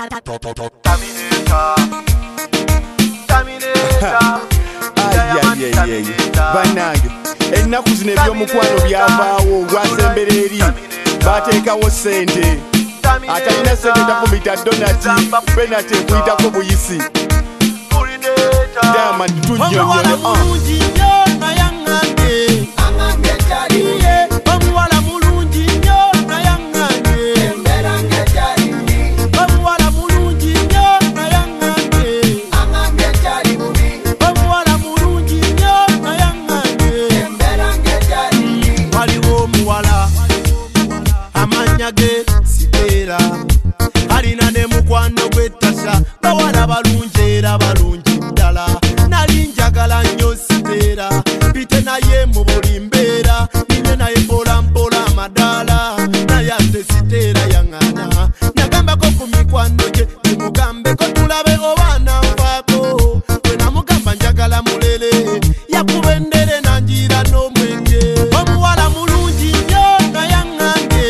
Banange ennaku zino ebyomukwano byavaawo gwasembera eri bateekawo sente atalina sente tafumita donati penati ekuyitako buyisi Diamond tunnyonnyole Sitera alina ne mukwano gwetasha bawala balungi era balungi ddala nali njagala nnyo Sitera pite naye mu buli mbeera ninye naye mpola mpola amadaala naye ate Sitera yaŋŋana nagambako ku mikwano gye nimugambeko tulabe oba nanfaako bwe namugamba njagala mulere yakuba endere nanjira n'omwenge omuwala mulungi nnyo nayaŋŋange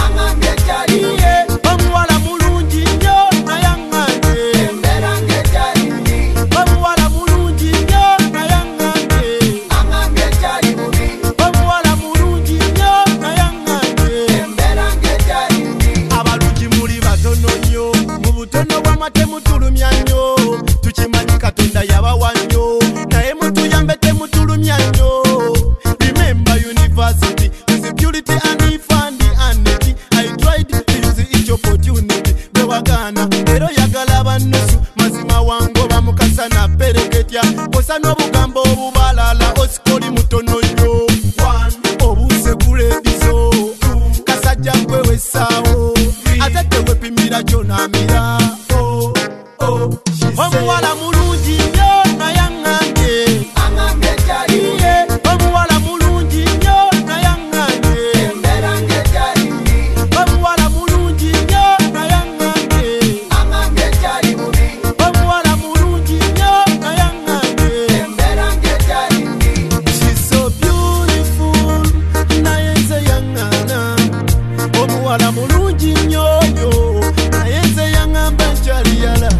temutulumya nnyo tukimanyi Katonda yabawa nnyo naye mutuyambe temutulumya nnyo. Remember university with purity and fund and energy. I tried to use each opportunity bewagana ero yagala bannusu mazima wango bamukasa na pereketya kosa n'obugambo obubalala osikoli mutono nnyo obuse kuledizo kasajja kwewesaawo ate tewepimira kyonamira omuwala mulungi nnyo nayaŋŋange omuwala mulungi nnyo nayaŋŋange omuwala mulungi nnyo nayaŋŋange omuwala mulungi nnyo nayaŋŋange. She's so beautiful naye nze yaŋŋana omuwala mulungi nnyo yo naye nze yaŋŋamba nkyali yala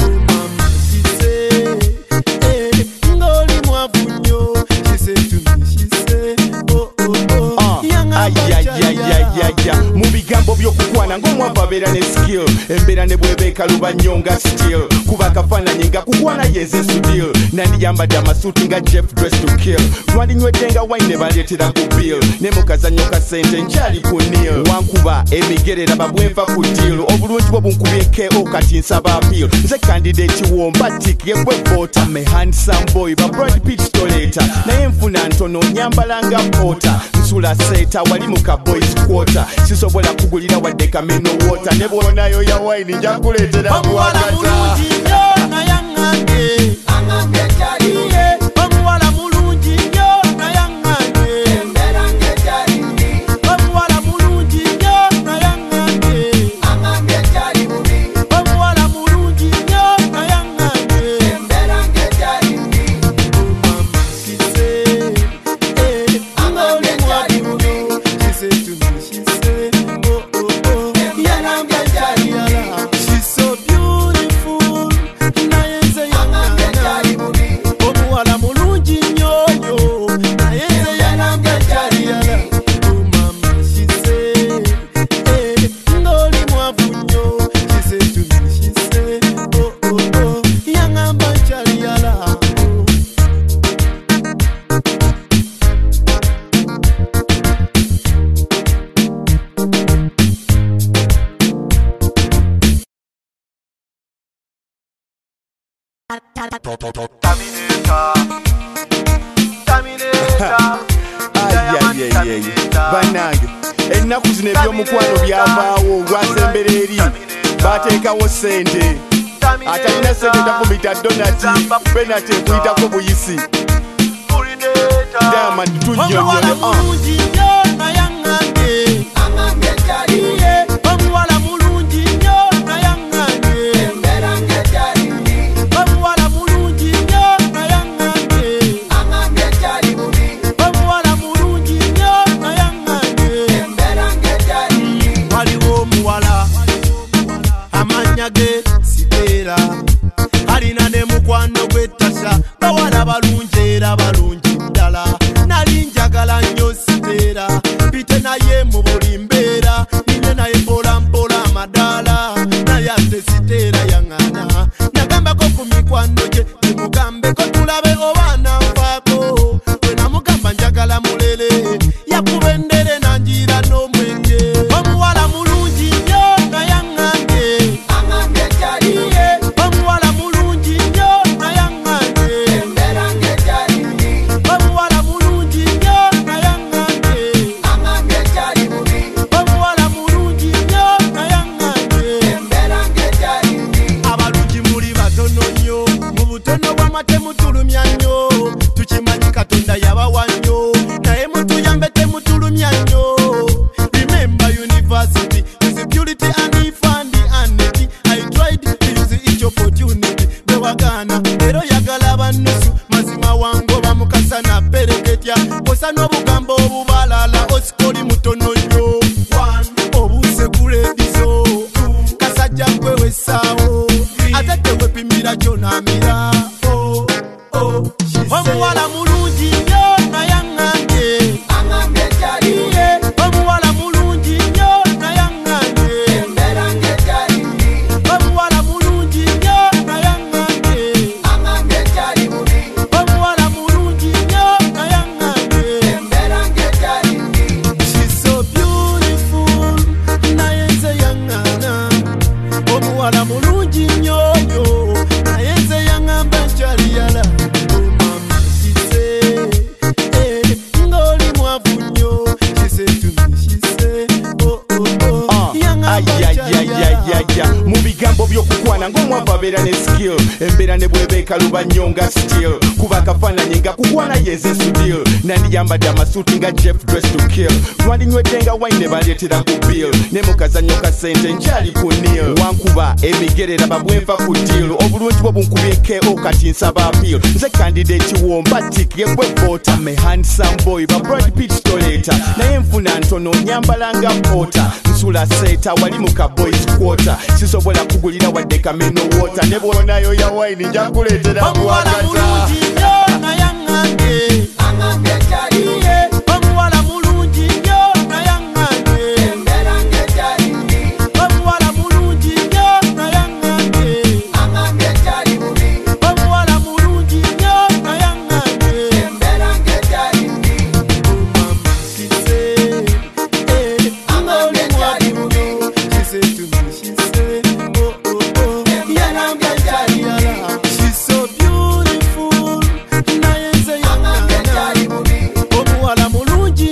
mu bigambo by'okukwana ng'omwavu abeera ne skill embeera ne bwebeeka luba nnyo nga still kuba akafaananyi nga kukwana yenze sudil nandiyambadde amasuuti nga Jeff dress to kill lwandinywedde nga wine ne baleetera ku bill ne mu kazannyo ka sente nkyali ku nil wankuba emigere raba bwenva ku deal obulungi bwo bunkubyeko kati nsaba appeal nze candidate womba tik yebwe vota me handsome boy ba Brad Pitt toleta naye nfuna ntono nyambala nga pota nsula seeta wali mu ka boys quarter sisobola kugulira wadde kameno water ne bwonayo ya wine nja kuleetera kuwagaza omuwala mulungi nnyo nayaŋŋange omuwala mulungi nnyo nayaŋŋange omuwala mulungi nnyo nayaŋŋange she's so beautiful naye nze yaŋŋana omuwala mulungi nnyo yo naye nze yaŋŋamba nkyali yala omama kise ng'oli mwavu nnyo kise tumi kise yaŋŋamba nkyali yala. Banange ennaku zino ebyomukwano byavaawo gwasembera eri bateekawo sente atalina sente tafumita donati penati ekuyitako buyisi Diamond tunnyonnyole mulungi nnyo nayaŋŋange omuwala mulungi nnyo nayaŋŋange omuwala mulungi nnyo nayaŋŋange omuwala mulungi nnyo nayaŋŋange waliwo omuwala amanya wadde siteera alina ne mukwano gw'ettasha bawala balungi era balungi ddala nali njagala nnyo siteera mpite naye mu buli mbeera ninye naye mpola mpola amadaala naye ate siteera yaŋŋaana nagambako ku mikwano gye nimugambeko tulabe oba nanfaako bwe namugamba njagala mulere yakuba endere nanjiira n'omwenge omuwala mulungi nnyo naye aŋŋange omuwala mulungi nnyo naye aŋŋange omuwala mulungi nnyo naye aŋŋange omuwala mulungi nnyo naye aŋŋange abalungi muli batono nnyo mu butono bw'amate mutulumya nnyo tukimanyi katonda yabawa nnyo naye mutuyambe temutulumya nnyo remember university is purity and ifandi aneti I tried to use each opportunity bewagana ero yagala bannusu mazima wango bamukasa na pereketya kosa n'obugambo obubalala osikoli mutono nnyo obuse kuledizo kasajja kwewesaawo ate tewepimira kyonamira omuwala mulungi nnyo naye aŋŋange omuwala mulungi nnyo naye aŋŋange omuwala mulungi nnyo naye aŋŋange omuwala mulungi nnyo naye aŋŋange she's so beautiful naye nze yaŋŋaana omuwala mulungi nnyo yo naye nze yaŋŋamba nkyali yala mu bigambo by'okukwana ng'omwavu abeera ne skill embeera ne bwebeeka lubanyo nga still kuba akafaananyi nga kukwana yenze studio nandiyambadde amasuuti nga Jeff dress to kill lwandinywedde nga wine ne baleetera ku bill ne mu kazannyo ka ssente nkyali ku nil wankuba emigerera babwenva ku deal obulungi bwo bunkubyeko kati nsaba appeal nze candidate womba tik yegwe vota me handsome boy ba Brad Pitt toleta naye nfuna ntono nyambala nga pota nsula seeta wali mu ka boys quarter sisobola kugulira wadde kameno water ne bwonayo ya wine nja kuleetera omuwala mulungi nnyo naye aŋŋange omuwala mulungi nnyo naye aŋŋange omuwala mulungi nnyo naye aŋŋange omuwala mulungi nnyo naye she's so beautiful naye nze yaŋŋaana omuwala mulungi